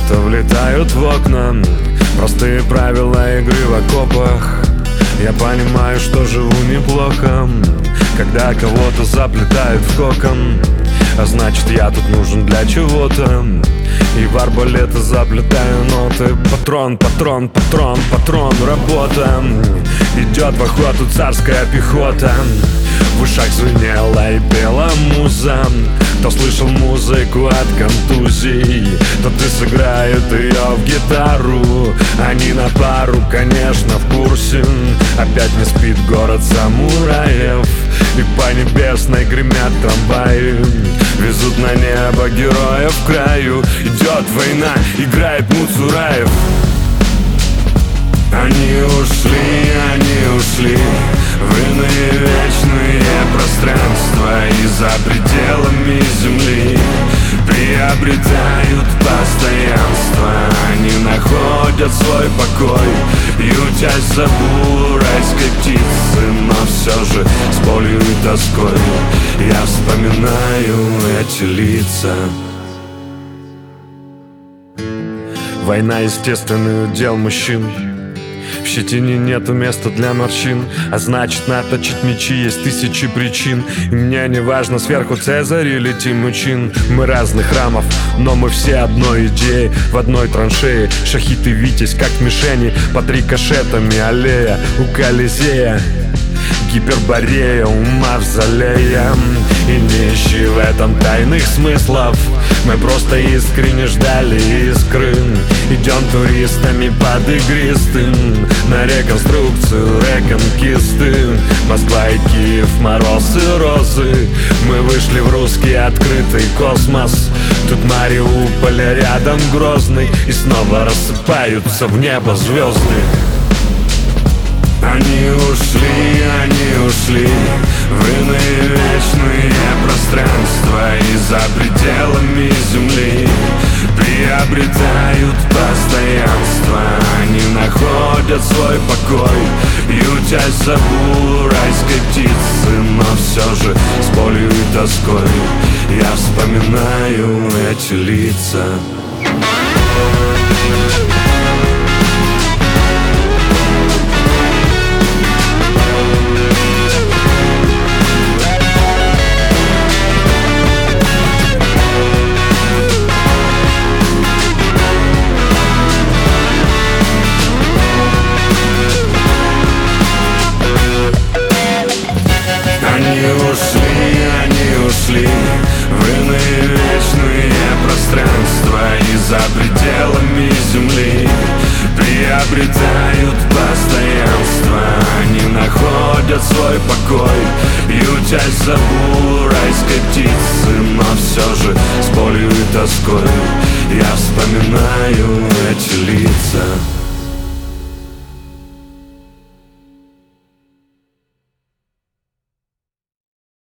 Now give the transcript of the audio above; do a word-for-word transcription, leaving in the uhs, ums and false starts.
будто влетают в окна. Простые правила игры в окопах. Я понимаю, что живу неплохо, когда кого-то заплетают в кокон. А значит, я тут нужен для чего-то. И в арбалеты заплетаю ноты. Патрон, патрон, патрон, патрон, работа. Идет в охоту царская пехота. В ушах звенела и пела муза. Кто слышал музыку от контузий, тот и сыграет ее в гитару. Они на пару, конечно, в курсе. Опять не спит город самураев. И по небесной гремят трамваи. Везут на небо героев к краю. Идет война, играет Муцураев. Они ушли, они ушли в иные вечные пространства. И за пределами земли приобретают постоянство. Они находят свой покой, ютясь за бурайской птицы. Но все же с болью и тоской я вспоминаю эти лица. Война — естественный удел мужчин. В щетине нету места для морщин, а значит, наточить мечи есть тысячи причин. И мне не важно, сверху Цезарь или Тимучин. Мы разных храмов, но мы все одной идеи. В одной траншее шахиты Витязь, как мишени. Под рикошетами аллея у Колизея. Гиперборея у мавзолея. И не ищи в этом тайных смыслов. Мы просто искренне ждали искры. Идем туристами под игристым на реконструкцию реконкисты. Москва и Киев, мороз и розы. Мы вышли в русский открытый космос. Тут Мариуполь, рядом Грозный. И снова рассыпаются в небо звезды. Они ушли, они ушли в иные вечные пространства. И за пределами земли приобретают постоянство. Они находят свой покой, ютясь за бурайской птицы. Но все же с болью и тоской я вспоминаю эти лица. Они ушли, они ушли в иные вечные пространства. И за пределами земли приобретают постоянство. Они находят свой покой, ютясь за бурайской птицы. Но все же с болью и тоской я вспоминаю эти лица.